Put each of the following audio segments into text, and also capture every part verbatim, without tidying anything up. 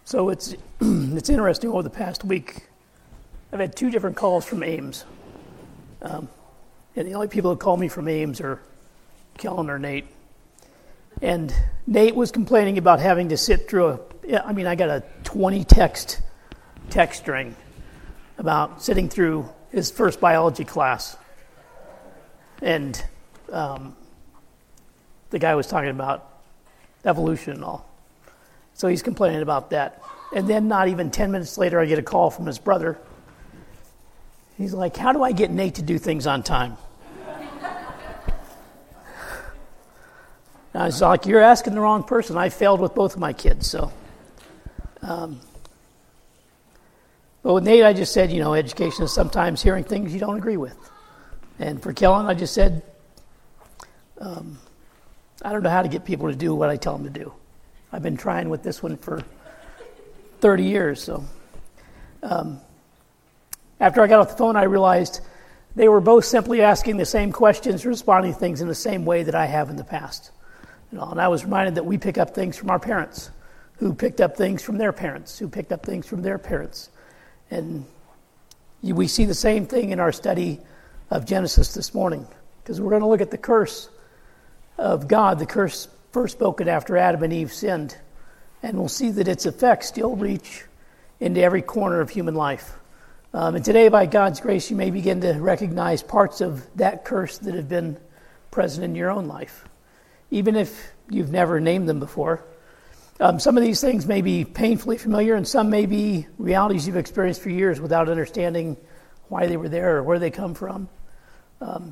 So it's it's interesting. Over the past week, I've had two different calls from Ames, um, and the only people who call me from Ames are Kellen or Nate. And Nate was complaining about having to sit through a. I mean, I got a twenty text text string about sitting through his first biology class, and um, the guy was talking about evolution and all. So he's complaining about that. And then not even ten minutes later, I get a call from his brother. He's like, how do I get Nate to do things on time? And I was like, you're asking the wrong person. I failed with both of my kids. So, um, But with Nate, I just said, you know, education is sometimes hearing things you don't agree with. And for Kellen, I just said, um, I don't know how to get people to do what I tell them to do. I've been trying with this one for thirty years. So um, after I got off the phone, I realized they were both simply asking the same questions, responding to things in the same way that I have in the past. You know, and I was reminded that we pick up things from our parents, who picked up things from their parents, who picked up things from their parents. And we see the same thing in our study of Genesis this morning, because we're going to look at the curse of God, the curse first spoken after Adam and Eve sinned, and we'll see that its effects still reach into every corner of human life. Um, and today, by God's grace, you may begin to recognize parts of that curse that have been present in your own life, even if you've never named them before. Um, some of these things may be painfully familiar, and some may be realities you've experienced for years without understanding why they were there or where they come from. Um,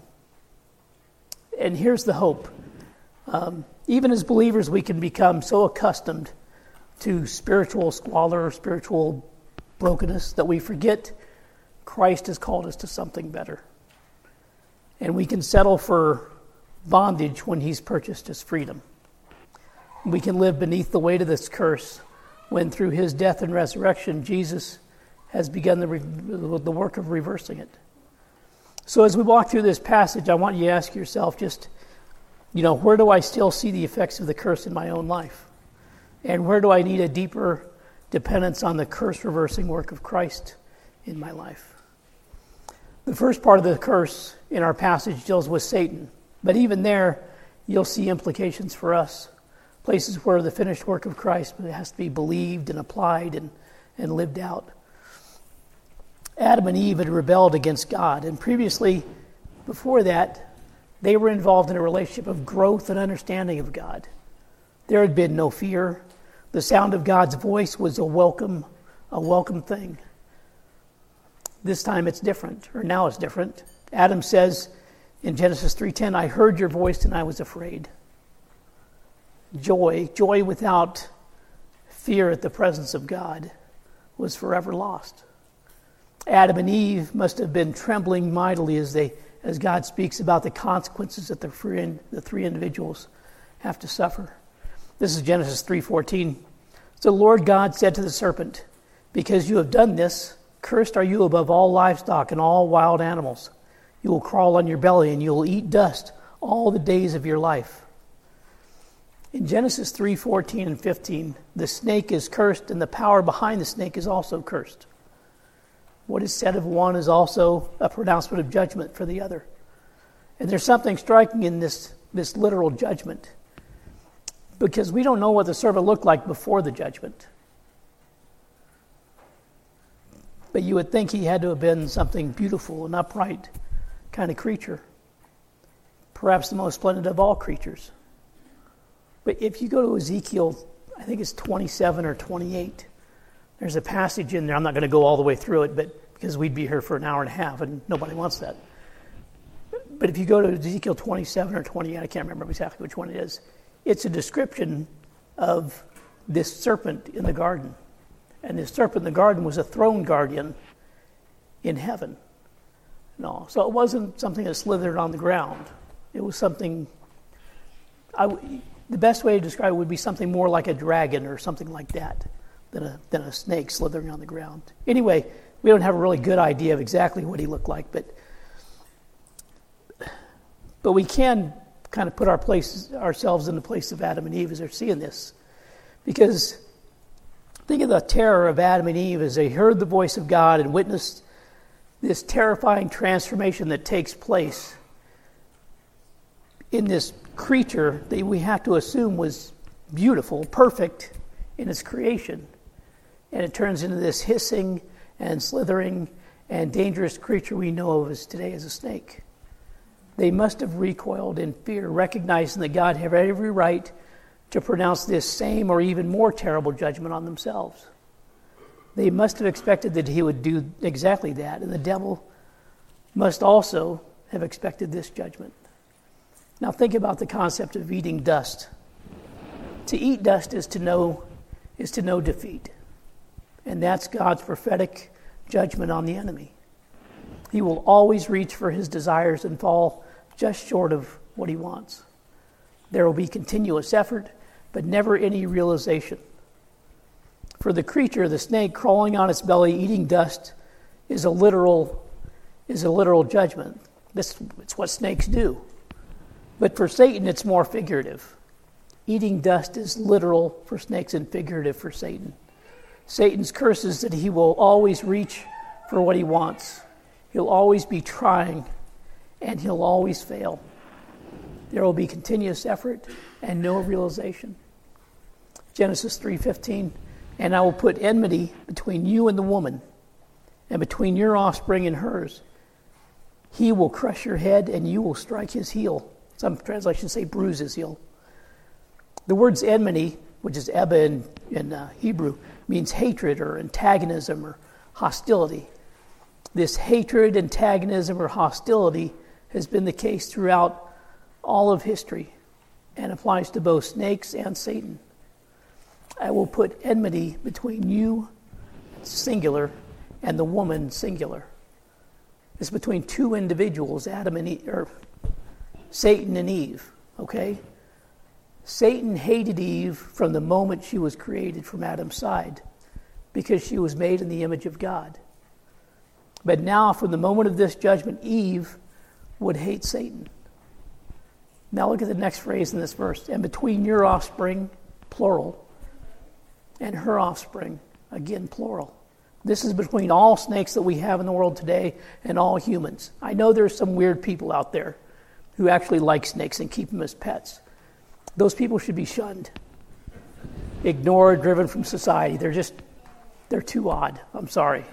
and here's the hope. Um, even as believers, we can become so accustomed to spiritual squalor, spiritual brokenness, that we forget Christ has called us to something better. And we can settle for bondage when he's purchased us freedom. We can live beneath the weight of this curse when through his death and resurrection, Jesus has begun the, re- the work of reversing it. So as we walk through this passage, I want you to ask yourself just, you know, where do I still see the effects of the curse in my own life? And where do I need a deeper dependence on the curse-reversing work of Christ in my life? The first part of the curse in our passage deals with Satan. But even there, you'll see implications for us. Places where the finished work of Christ has to be believed and applied and, and lived out. Adam and Eve had rebelled against God. And previously, before that, they were involved in a relationship of growth and understanding of God. There had been no fear. The sound of God's voice was a welcome, a welcome thing. This time it's different, or now it's different. Adam says in Genesis three ten, I heard your voice and I was afraid. Joy, joy without fear at the presence of God, was forever lost. Adam and Eve must have been trembling mightily as they, as God speaks about the consequences that the three, the three individuals have to suffer. This is Genesis three fourteen. So the Lord God said to the serpent, because you have done this, cursed are you above all livestock and all wild animals. You will crawl on your belly and you will eat dust all the days of your life. In Genesis three fourteen and fifteen, the snake is cursed and the power behind the snake is also cursed. What is said of one is also a pronouncement of judgment for the other. And there's something striking in this, this literal judgment, because we don't know what the serpent looked like before the judgment. But you would think he had to have been something beautiful and upright kind of creature. Perhaps the most splendid of all creatures. But if you go to Ezekiel, I think it's twenty-seven or twenty-eight, there's a passage in there. I'm not going to go all the way through it, but because we'd be here for an hour and a half, and nobody wants that. But if you go to Ezekiel twenty-seven or twenty-eight, I can't remember exactly which one it is, it's a description of this serpent in the garden. And this serpent in the garden was a throne guardian in heaven. No, so it wasn't something that slithered on the ground. It was something... I, the best way to describe it would be something more like a dragon or something like that than a, than a snake slithering on the ground. Anyway, we don't have a really good idea of exactly what he looked like, but but we can kind of put our place, ourselves in the place of Adam and Eve as they're seeing this. Because Think of the terror of Adam and Eve as they heard the voice of God and witnessed this terrifying transformation that takes place in this creature that we have to assume was beautiful, perfect in its creation. And it turns into this hissing and slithering and dangerous creature we know of as today as a snake. They must have recoiled in fear, recognizing that God had every right to pronounce this same or even more terrible judgment on themselves. They must have expected that he would do exactly that, and the devil must also have expected this judgment. Now think about the concept of eating dust. To eat dust is to know is to know defeat. And that's God's prophetic judgment on the enemy. He will always reach for his desires and fall just short of what he wants. There will be continuous effort, but never any realization. For the creature, the snake crawling on its belly, eating dust, is a literal is a literal judgment. This it's what snakes do. But for Satan, it's more figurative. Eating dust is literal for snakes and figurative for Satan. Satan's curse is that he will always reach for what he wants. He'll always be trying, and he'll always fail. There will be continuous effort and no realization. Genesis three fifteen, and I will put enmity between you and the woman, and between your offspring and hers. He will crush your head, and you will strike his heel. Some translations say bruise his heel. The words enmity, which is Ebba in, in uh, Hebrew, means hatred or antagonism or hostility. This hatred, antagonism, or hostility has been the case throughout all of history and applies to both snakes and Satan. I will put enmity between you, singular, and the woman, singular. It's between two individuals, Adam and Eve, or Satan and Eve, okay? Satan hated Eve from the moment she was created from Adam's side because she was made in the image of God. But now, from the moment of this judgment, Eve would hate Satan. Now look at the next phrase in this verse. And between your offspring, plural, and her offspring, again, plural. This is between all snakes that we have in the world today and all humans. I know there's some weird people out there who actually like snakes and keep them as pets. Those people should be shunned, ignored, driven from society. They're just, they're too odd. I'm sorry.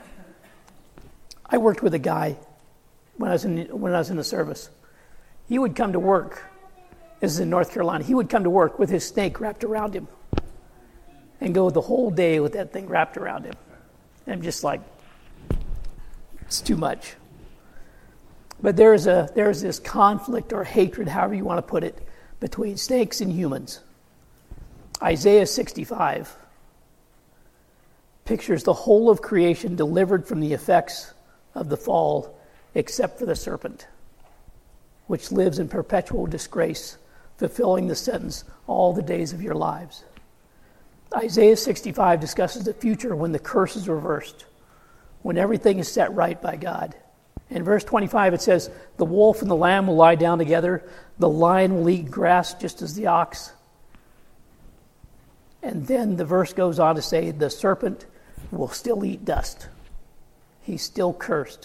I worked with a guy when I was in when I was in the service. He would come to work. This is in North Carolina. He would come to work with his snake wrapped around him and go the whole day with that thing wrapped around him. And I'm just like, it's too much. But there's a there's this conflict or hatred, however you want to put it, between snakes and humans. Isaiah sixty-five pictures the whole of creation delivered from the effects of the fall, except for the serpent, which lives in perpetual disgrace, fulfilling the sentence all the days of your lives. Isaiah sixty-five discusses the future when the curse is reversed, when everything is set right by God. In verse twenty-five it says, the wolf and the lamb will lie down together, the lion will eat grass just as the ox. And then the verse goes on to say, the serpent will still eat dust. He's still cursed.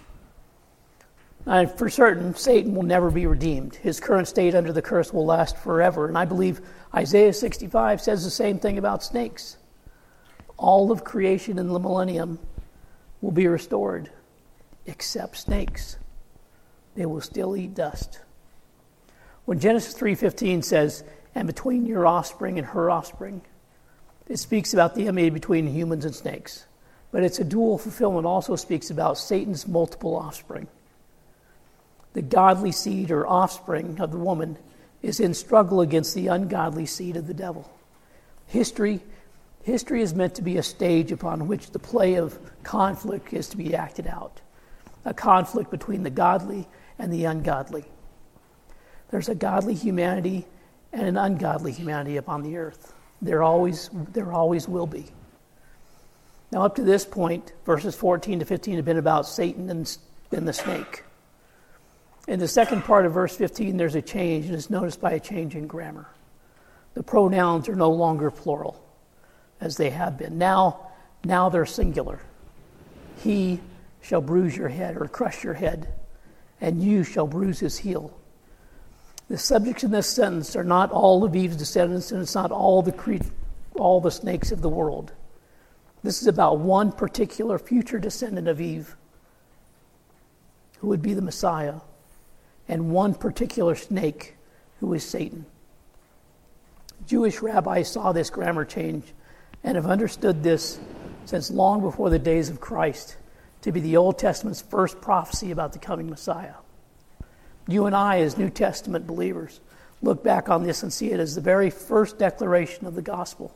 And for certain, Satan will never be redeemed. His current state under the curse will last forever. And I believe Isaiah sixty-five says the same thing about snakes. All of creation in the millennium will be restored, except snakes. They will still eat dust. When Genesis three fifteen says, and between your offspring and her offspring, it speaks about the enmity between humans and snakes. But its a dual fulfillment also speaks about Satan's multiple offspring. The godly seed or offspring of the woman is in struggle against the ungodly seed of the devil. History, history is meant to be a stage upon which the play of conflict is to be acted out. A conflict between the godly and the ungodly. There's a godly humanity and an ungodly humanity upon the earth. There always, there always will be. Now, up to this point, verses fourteen to fifteen have been about Satan and, and the snake. In the second part of verse fifteen, there's a change, and it's noticed by a change in grammar. The pronouns are no longer plural. as they have been. Now, now they're singular. He shall bruise your head or crush your head, and you shall bruise his heel. The subjects in this sentence are not all of Eve's descendants, and it's not all the cre- all the snakes of the world. This is about one particular future descendant of Eve, who would be the Messiah, and one particular snake, who is Satan. Jewish rabbis saw this grammar change and have understood this since long before the days of Christ to be the Old Testament's first prophecy about the coming Messiah. You and I, as New Testament believers, look back on this and see it as the very first declaration of the gospel.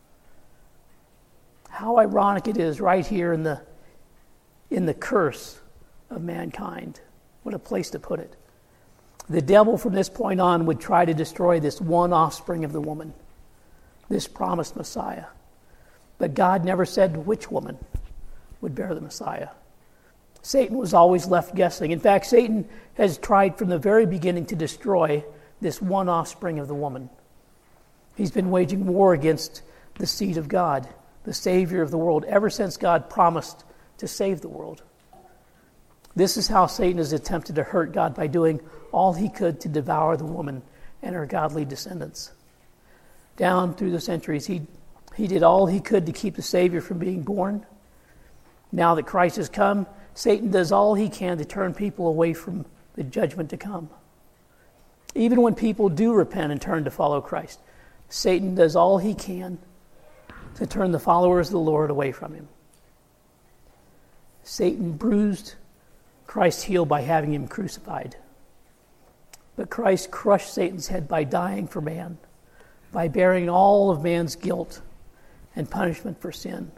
How ironic it is right here in the in the curse of mankind. What a place to put it. The devil from this point on would try to destroy this one offspring of the woman, this promised Messiah. But God never said which woman would bear the Messiah. Satan was always left guessing. In fact, Satan has tried from the very beginning to destroy this one offspring of the woman. He's been waging war against the seed of God, the Savior of the world, ever since God promised to save the world. This is how Satan has attempted to hurt God, by doing all he could to devour the woman and her godly descendants. Down through the centuries, he, he did all he could to keep the Savior from being born. Now that Christ has come, Satan does all he can to turn people away from the judgment to come. Even when people do repent and turn to follow Christ, Satan does all he can to turn the followers of the Lord away from him. Satan bruised Christ's heel by having him crucified. But Christ crushed Satan's head by dying for man, by bearing all of man's guilt and punishment for sin.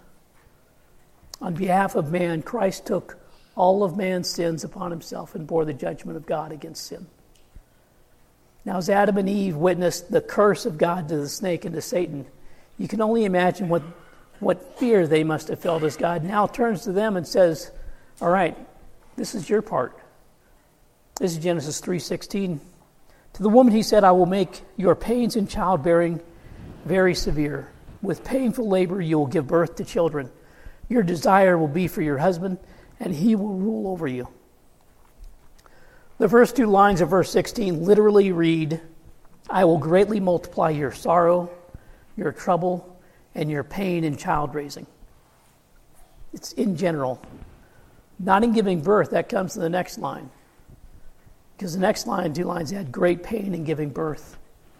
On behalf of man, Christ took all of man's sins upon himself and bore the judgment of God against sin. Now, as Adam and Eve witnessed the curse of God to the snake and to Satan, you can only imagine what, what fear they must have felt as God now turns to them and says, all right, this is your part. This is Genesis three sixteen. To the woman he said, I will make your pains in childbearing very severe. With painful labor you will give birth to children. Your desire will be for your husband, and he will rule over you. The first two lines of verse sixteen literally read, I will greatly multiply your sorrow, your trouble, and your pain in child raising. It's in general. Not in giving birth, that comes to the next line. Because the next line, two lines, had great pain in giving birth.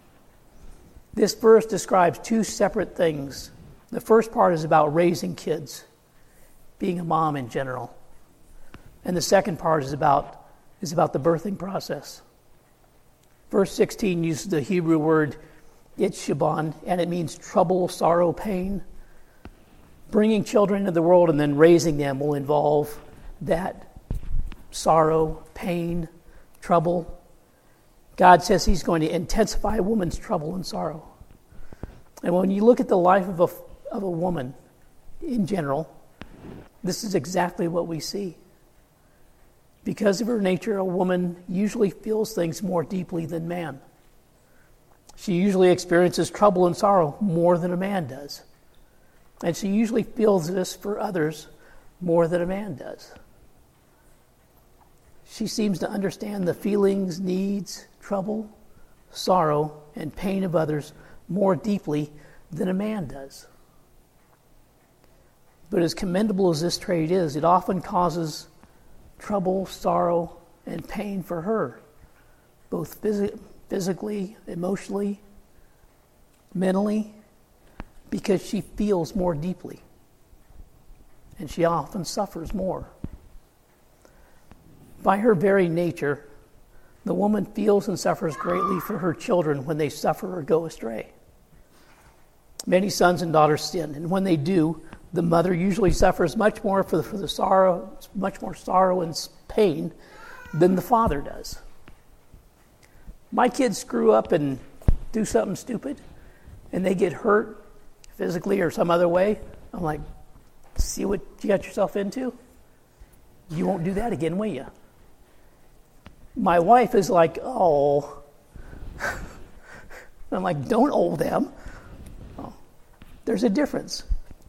This verse describes two separate things. The first part is about raising kids, being a mom in general. And the second part is about, is about the birthing process. Verse sixteen uses the Hebrew word Itzshaban, and it means trouble, sorrow, pain. Bringing children into the world and then raising them will involve that sorrow, pain, trouble. God says he's going to intensify a woman's trouble and sorrow. And when you look at the life of a, of a woman in general, this is exactly what we see. Because of her nature, a woman usually feels things more deeply than man. She usually experiences trouble and sorrow more than a man does. And she usually feels this for others more than a man does. She seems to understand the feelings, needs, trouble, sorrow, and pain of others more deeply than a man does. But as commendable as this trait is, it often causes trouble, sorrow, and pain for her, both phys- physically, emotionally, mentally, because she feels more deeply, and she often suffers more. By her very nature, the woman feels and suffers greatly for her children when they suffer or go astray. Many sons and daughters sin, and when they do, the mother usually suffers much more for the, for the sorrow, much more sorrow and pain than the father does. My kids screw up and do something stupid, and they get hurt physically or some other way. I'm like, see what you got yourself into? You won't do that again, will you? My wife is like, oh. I'm like, don't owe them. Oh. There's a difference.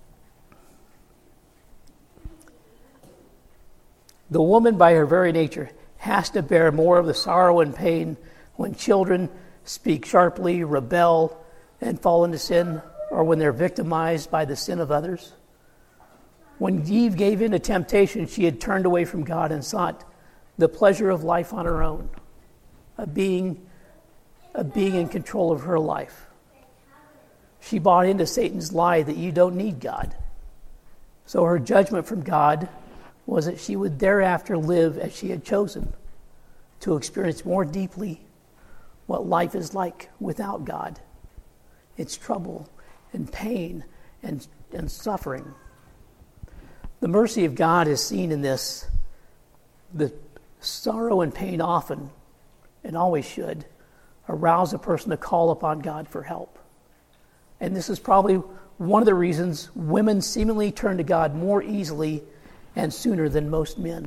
The woman, by her very nature, has to bear more of the sorrow and pain when children speak sharply, rebel, and fall into sin, or when they're victimized by the sin of others. When Eve gave in to temptation, she had turned away from God and sought the pleasure of life on her own, of being, of being in control of her life. She bought into Satan's lie that you don't need God. So her judgment from God was that she would thereafter live as she had chosen, to experience more deeply what life is like without God. It's trouble and pain and, and suffering. The mercy of God is seen in this. The sorrow and pain often, and always should, arouse a person to call upon God for help. And this is probably one of the reasons women seemingly turn to God more easily and sooner than most men.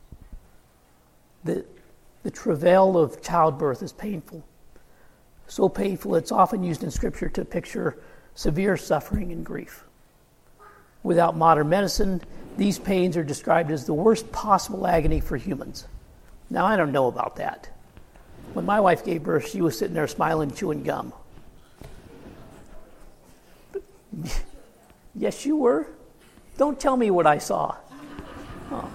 The, the travail of childbirth is painful. So painful it's often used in Scripture to picture severe suffering and grief. Without modern medicine, these pains are described as the worst possible agony for humans. Now, I don't know about that. When my wife gave birth, she was sitting there smiling, chewing gum. Yes, you were. Don't tell me what I saw. Oh.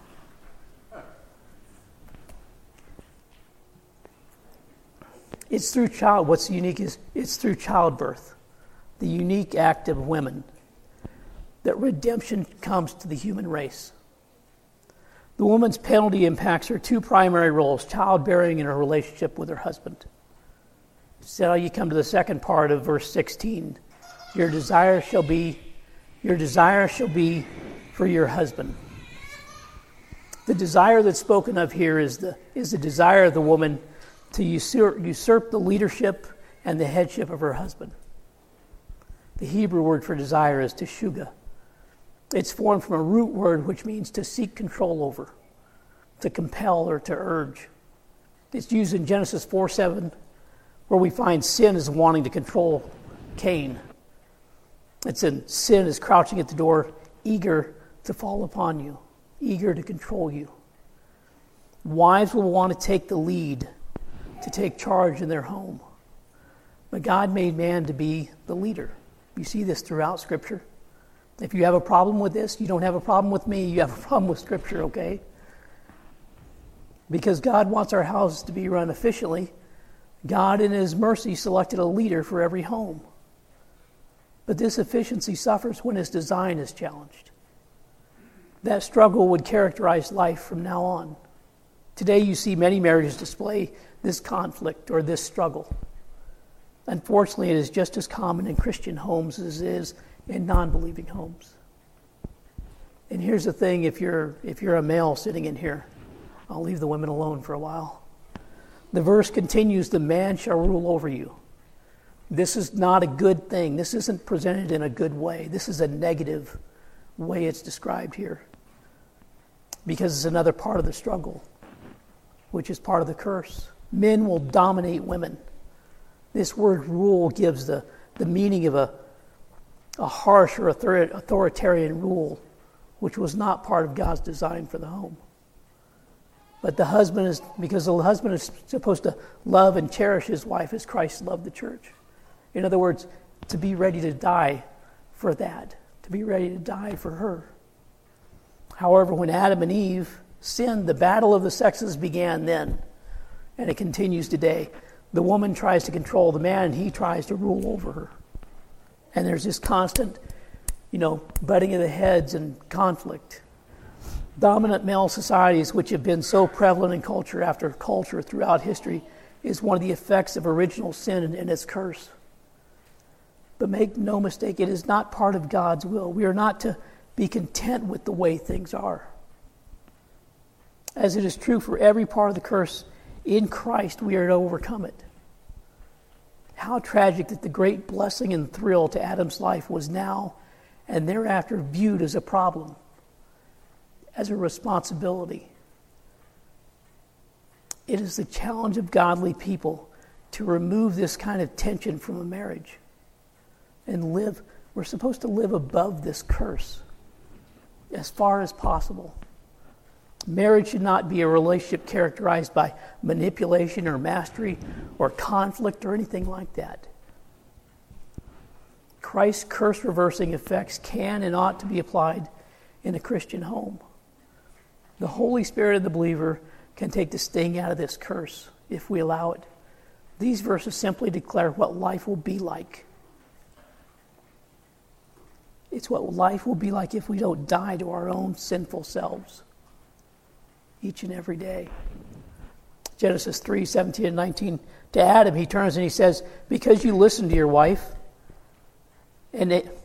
It's through child. What's unique is it's through childbirth, the unique act of women, that redemption comes to the human race. The woman's penalty impacts her two primary roles: childbearing and her relationship with her husband. So now you come to the second part of verse sixteen. Your desire shall be, your desire shall be for your husband. The desire that's spoken of here is the is the desire of the woman to usurp, usurp the leadership and the headship of her husband. The Hebrew word for desire is teshuga. It's formed from a root word which means to seek control over, to compel or to urge. It's used in Genesis four seven, where we find sin as wanting to control Cain. It's in sin is crouching at the door, eager to fall upon you, eager to control you. Wives will want to take the lead, to take charge in their home. But God made man to be the leader. You see this throughout Scripture. If you have a problem with this, you don't have a problem with me, you have a problem with Scripture, okay? Because God wants our houses to be run efficiently, God in His mercy selected a leader for every home. But this efficiency suffers when His design is challenged. That struggle would characterize life from now on. Today you see many marriages display this conflict or this struggle. Unfortunately, it is just as common in Christian homes as it is in non-believing homes. And here's the thing, if you're if you're a male sitting in here, I'll leave the women alone for a while. The verse continues, the man shall rule over you. This is not a good thing. This isn't presented in a good way. This is a negative way it's described here. Because it's another part of the struggle, which is part of the curse. Men will dominate women. This word rule gives the, the meaning of a, a harsh or author, authoritarian rule, which was not part of God's design for the home. But the husband is, because the husband is supposed to love and cherish his wife as Christ loved the church. In other words, to be ready to die for that, to be ready to die for her. However, when Adam and Eve sinned, the battle of the sexes began then, and it continues today. The woman tries to control the man, and he tries to rule over her. And there's this constant, you know, butting of the heads and conflict. Dominant male societies, which have been so prevalent in culture after culture throughout history, is one of the effects of original sin and its curse. But make no mistake, it is not part of God's will. We are not to be content with the way things are. As it is true for every part of the curse, in Christ we are to overcome it. How tragic that the great blessing and thrill to Adam's life was now and thereafter viewed as a problem, as a responsibility. It is the challenge of godly people to remove this kind of tension from a marriage and live We're supposed to live above this curse as far as possible. Marriage should not be a relationship characterized by manipulation or mastery or conflict or anything like that. Christ's curse-reversing effects can and ought to be applied in a Christian home. The Holy Spirit of the believer can take the sting out of this curse if we allow it. These verses simply declare what life will be like. It's what life will be like if we don't die to our own sinful selves each and every day. Genesis three, seventeen and nineteen. To Adam, he turns and he says, because you listened to your wife, and it,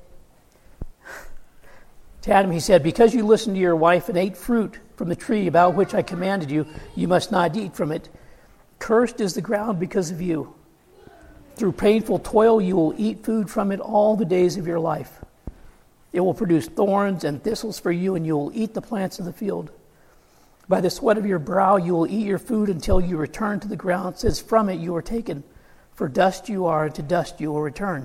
to Adam he said, because you listened to your wife and ate fruit from the tree about which I commanded you, you must not eat from it. Cursed is the ground because of you. Through painful toil you will eat food from it all the days of your life. It will produce thorns and thistles for you, and you will eat the plants of the field. By the sweat of your brow you will eat your food until you return to the ground, since from it you were taken. For dust you are, and to dust you will return.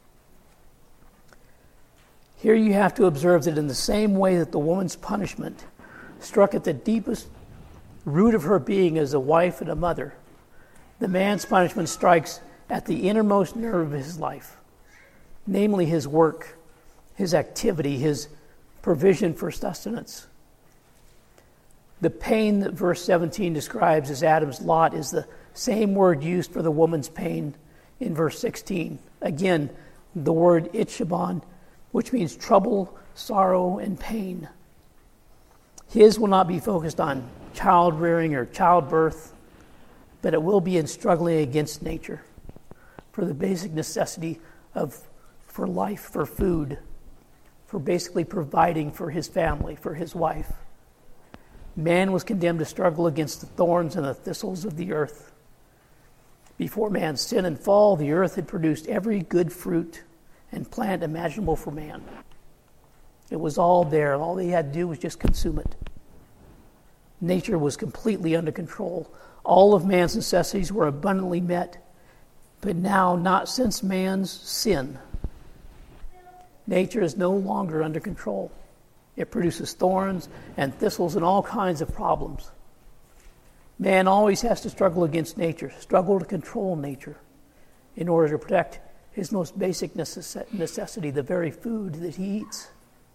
Here you have to observe that in the same way that the woman's punishment struck at the deepest root of her being as a wife and a mother, the man's punishment strikes at the innermost nerve of his life, namely his work, his activity, his provision for sustenance. The pain that verse seventeen describes as Adam's lot is the same word used for the woman's pain in verse sixteen. Again, the word itshabon, which means trouble, sorrow, and pain. His will not be focused on child rearing or childbirth, but it will be in struggling against nature for the basic necessity of for life, for food, for basically providing for his family, for his wife. Man was condemned to struggle against the thorns and the thistles of the earth. Before man's sin and fall, the earth had produced every good fruit and plant imaginable for man. It was all there. All they had to do was just consume it. Nature was completely under control. All of man's necessities were abundantly met. But now, not since man's sin, nature is no longer under control. It produces thorns and thistles and all kinds of problems. Man always has to struggle against nature, struggle to control nature in order to protect his most basic necess- necessity, the very food that he eats.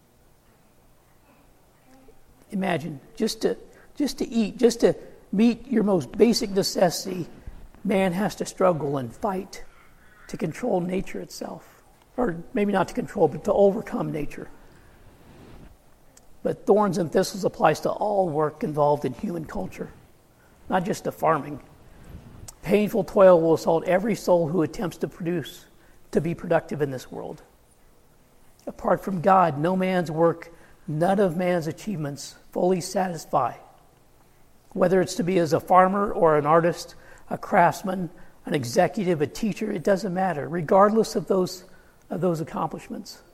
Imagine, just to, just to eat, just to meet your most basic necessity, man has to struggle and fight to control nature itself. Or maybe not to control, but to overcome nature. But thorns and thistles applies to all work involved in human culture, not just to farming. Painful toil will assault every soul who attempts to produce, to be productive in this world. Apart from God, no man's work, none of man's achievements fully satisfy. Whether it's to be as a farmer or an artist, a craftsman, an executive, a teacher, it doesn't matter, regardless of those, of those accomplishments.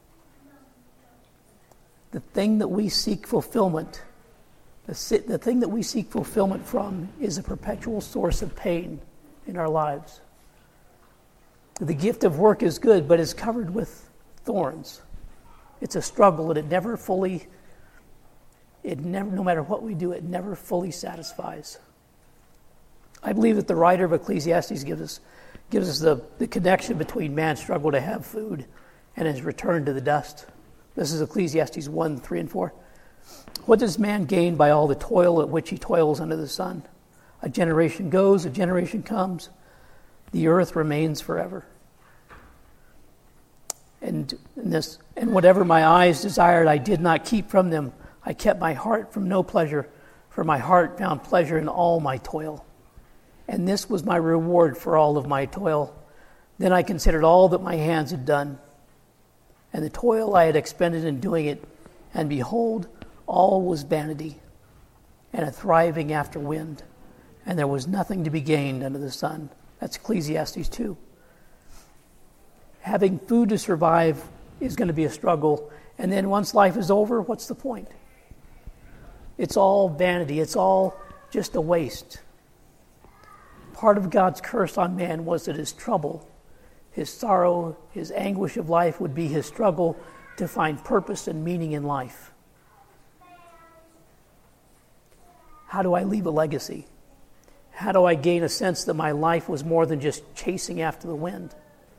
The thing that we seek fulfillment, the, the thing that we seek fulfillment from is a perpetual source of pain in our lives. The gift of work is good, but it's covered with thorns. It's a struggle, and it never fully, it never, no matter what we do, it never fully satisfies. I believe that the writer of Ecclesiastes gives us, gives us the, the connection between man's struggle to have food and his return to the dust. This is Ecclesiastes one, three, and four. What does man gain by all the toil at which he toils under the sun? A generation goes, a generation comes. The earth remains forever. And, and, this, and whatever my eyes desired, I did not keep from them. I kept my heart from no pleasure, for my heart found pleasure in all my toil. And this was my reward for all of my toil. Then I considered all that my hands had done, and the toil I had expended in doing it, and behold, all was vanity, and a thriving after wind, and there was nothing to be gained under the sun. That's Ecclesiastes two. Having food to survive is going to be a struggle, and then once life is over, what's the point? It's all vanity. It's all just a waste. Part of God's curse on man was that his trouble, his sorrow, his anguish of life would be his struggle to find purpose and meaning in life. How do I leave a legacy? How do I gain a sense that my life was more than just chasing after the wind?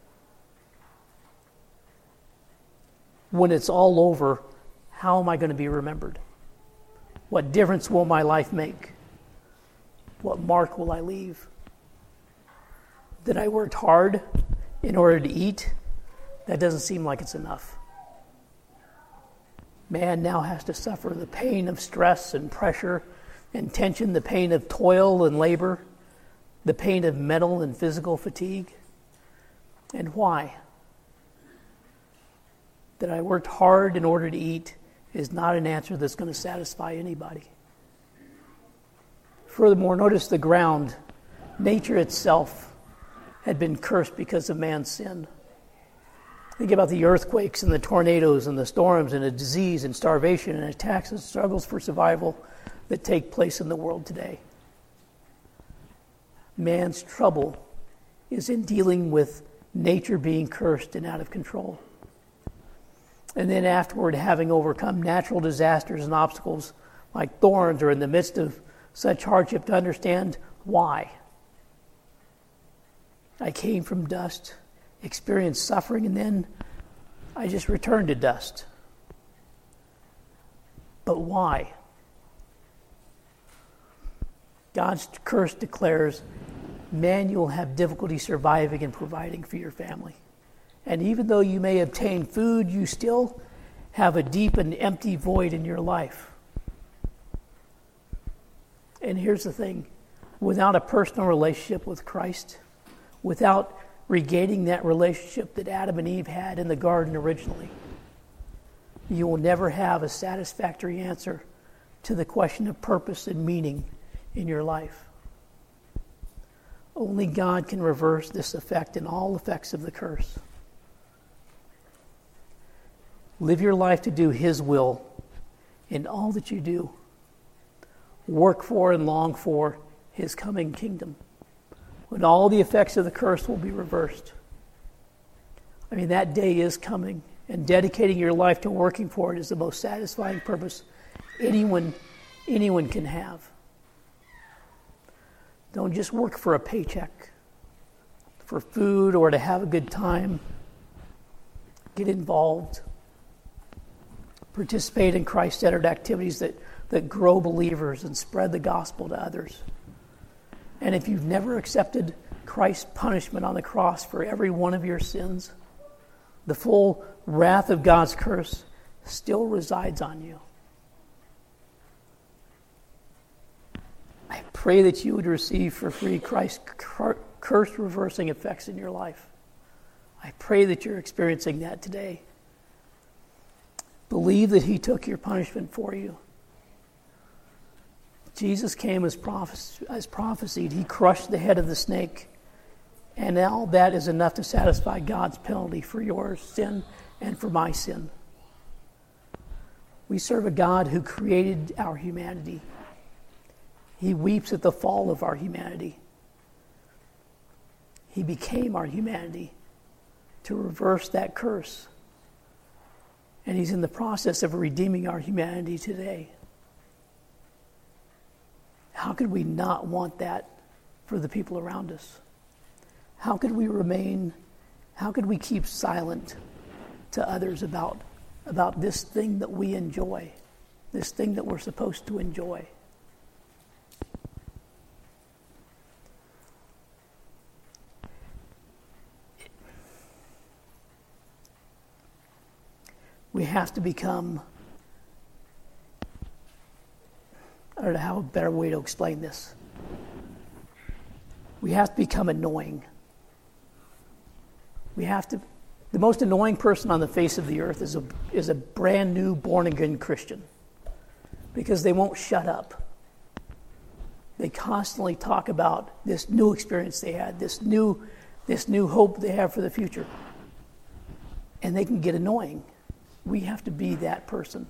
When it's all over, how am I going to be remembered? What difference will my life make? What mark will I leave? That I worked hard in order to eat? That doesn't seem like it's enough. Man now has to suffer the pain of stress and pressure and tension, the pain of toil and labor, the pain of mental and physical fatigue. And why? That I worked hard in order to eat is not an answer that's going to satisfy anybody. Furthermore, notice the ground. Nature itself had been cursed because of man's sin. Think about the earthquakes and the tornadoes and the storms and the disease and starvation and attacks and struggles for survival that take place in the world today. Man's trouble is in dealing with nature being cursed and out of control. And then afterward, having overcome natural disasters and obstacles like thorns or in the midst of such hardship, to understand why. I came from dust, experienced suffering, and then I just returned to dust. But why? God's curse declares, man, you'll have difficulty surviving and providing for your family. And even though you may obtain food, you still have a deep and empty void in your life. And here's the thing. Without a personal relationship with Christ, without regaining that relationship that Adam and Eve had in the garden originally, you will never have a satisfactory answer to the question of purpose and meaning in your life. Only God can reverse this effect and all effects of the curse. Live your life to do His will in all that you do. Work for and long for His coming kingdom, when all the effects of the curse will be reversed. I mean, that day is coming, and dedicating your life to working for it is the most satisfying purpose anyone, anyone can have. Don't just work for a paycheck, for food, or to have a good time. Get involved. Participate in Christ-centered activities that, that grow believers and spread the gospel to others. And if you've never accepted Christ's punishment on the cross for every one of your sins, the full wrath of God's curse still resides on you. I pray that you would receive for free Christ's curse-reversing effects in your life. I pray that you're experiencing that today. Believe that He took your punishment for you. Jesus came as, prophes- as prophesied. He crushed the head of the snake. And all that is enough to satisfy God's penalty for your sin and for my sin. We serve a God who created our humanity. He weeps at the fall of our humanity. He became our humanity to reverse that curse. And He's in the process of redeeming our humanity today. How could we not want that for the people around us? How could we remain, how could we keep silent to others about, about this thing that we enjoy, this thing that we're supposed to enjoy? We have to become, I don't know how a better way to explain this. We have to become annoying. We have to, the most annoying person on the face of the earth is a, is a brand new born-again Christian, because they won't shut up. They constantly talk about this new experience they had, this new, this new hope they have for the future. And they can get annoying. We have to be that person.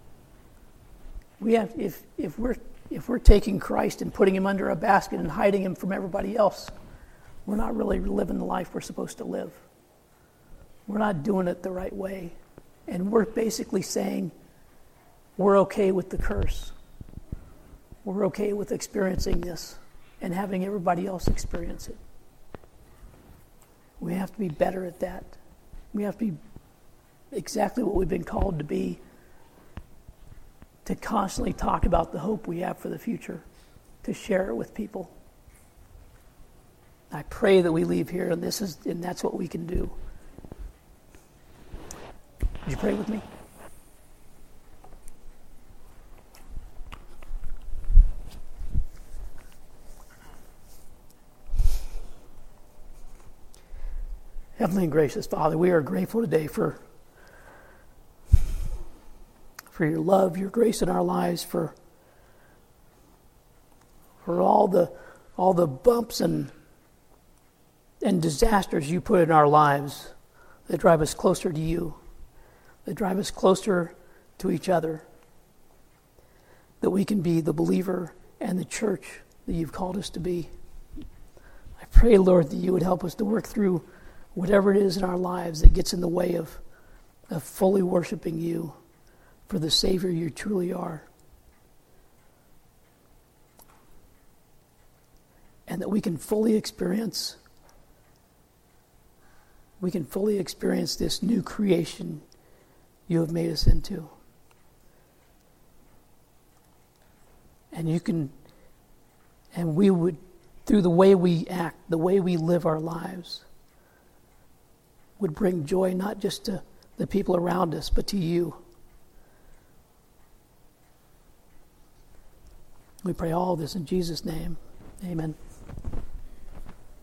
We have, if if we're if we're taking Christ and putting Him under a basket and hiding Him from everybody else, we're not really living the life we're supposed to live. we're not doing it the right way. And we're basically saying we're okay with the curse. We're okay with experiencing this and having everybody else experience it. We have to be better at that. We have to be exactly what we've been called to be, to constantly talk about the hope we have for the future, to share it with people. I pray that we leave here and this is and that's what we can do. Would you pray with me? Heavenly and gracious Father, we are grateful today for, for your love, your grace in our lives, for, for all the all the bumps and and disasters you put in our lives that drive us closer to you, that drive us closer to each other, that we can be the believer and the church that you've called us to be. I pray, Lord, that you would help us to work through whatever it is in our lives that gets in the way of, of fully worshiping you for the Savior you truly are. And that we can fully experience, we can fully experience this new creation you have made us into. And you can, and we would, through the way we act, the way we live our lives, would bring joy not just to the people around us, but to you. We pray all this in Jesus' name. Amen.